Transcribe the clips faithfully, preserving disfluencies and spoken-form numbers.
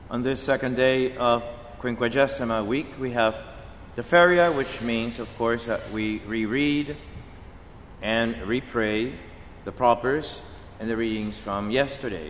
On this second day of Quinquagesima week, we have the Feria, which means, of course, that we reread and repray the propers and the readings from yesterday.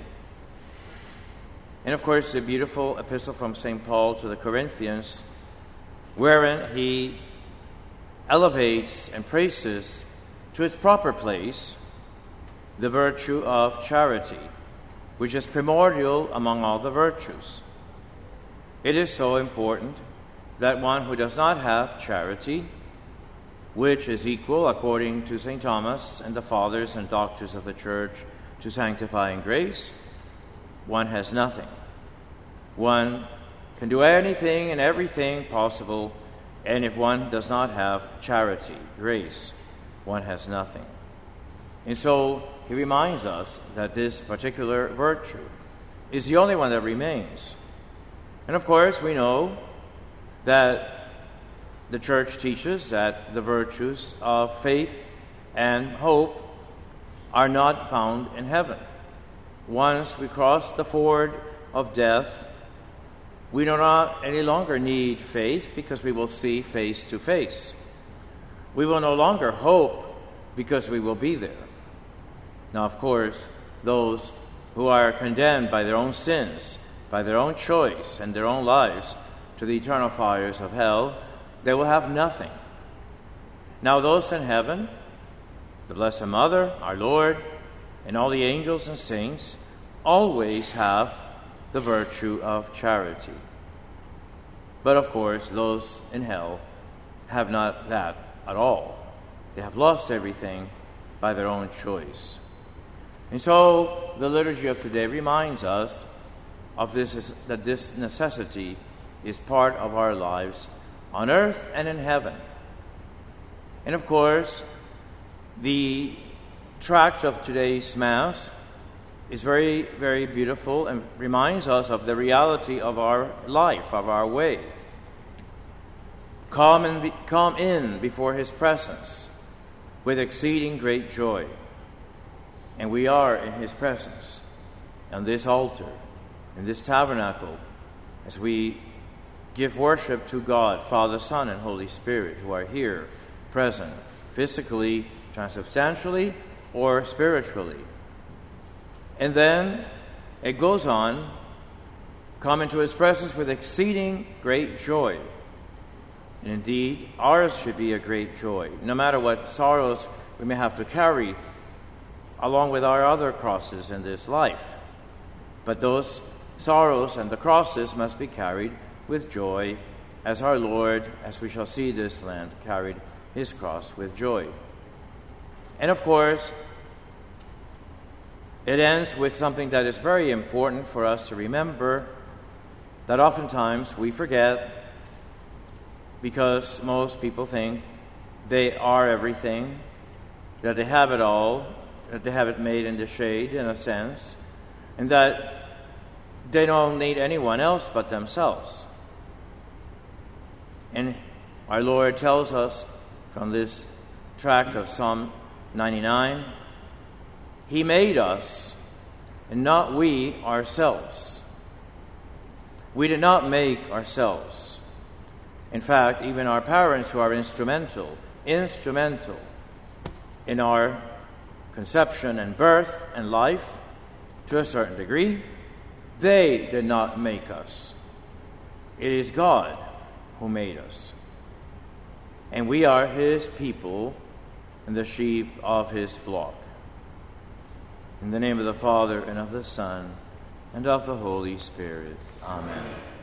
And, of course, the beautiful epistle from Saint Paul to the Corinthians, wherein he elevates and praises to its proper place the virtue of charity, which is primordial among all the virtues. It is so important that one who does not have charity, which is equal, according to Saint Thomas and the fathers and doctors of the Church, to sanctifying grace, one has nothing. One can do anything and everything possible, and if one does not have charity, grace, one has nothing. And so he reminds us that this particular virtue is the only one that remains. And of course, we know that the Church teaches that the virtues of faith and hope are not found in heaven. Once we cross the ford of death, we do not any longer need faith because we will see face to face. We will no longer hope because we will be there. Now, of course, those who are condemned by their own sins, by their own choice and their own lives to the eternal fires of hell, they will have nothing. Now, those in heaven, the Blessed Mother, our Lord, and all the angels and saints always have the virtue of charity. But, of course, those in hell have not that at all. They have lost everything by their own choice. And so the liturgy of today reminds us of this, that this necessity is part of our lives on earth and in heaven. And of course, the tract of today's Mass is very, very beautiful and reminds us of the reality of our life, of our way. Come, and be, come in before His presence with exceeding great joy. And we are in His presence on this altar, in this tabernacle, as we give worship to God, Father, Son, and Holy Spirit, who are here, present, physically, transubstantially, or spiritually. And then it goes on, come into His presence with exceeding great joy. And indeed, ours should be a great joy, no matter what sorrows we may have to carry along with our other crosses in this life. But those sorrows and the crosses must be carried with joy, as our Lord, as we shall see this Lent, carried His cross with joy. And of course, it ends with something that is very important for us to remember, that oftentimes we forget, because most people think they are everything, that they have it all, that they have it made in the shade, in a sense, and that they don't need anyone else but themselves. And our Lord tells us from this tract of Psalm ninety-nine, He made us, and not we ourselves. We did not make ourselves. In fact, even our parents, who are instrumental, instrumental in our conception and birth and life, to a certain degree, they did not make us. It is God who made us. And we are His people and the sheep of His flock. In the name of the Father, and of the Son, and of the Holy Spirit. Amen.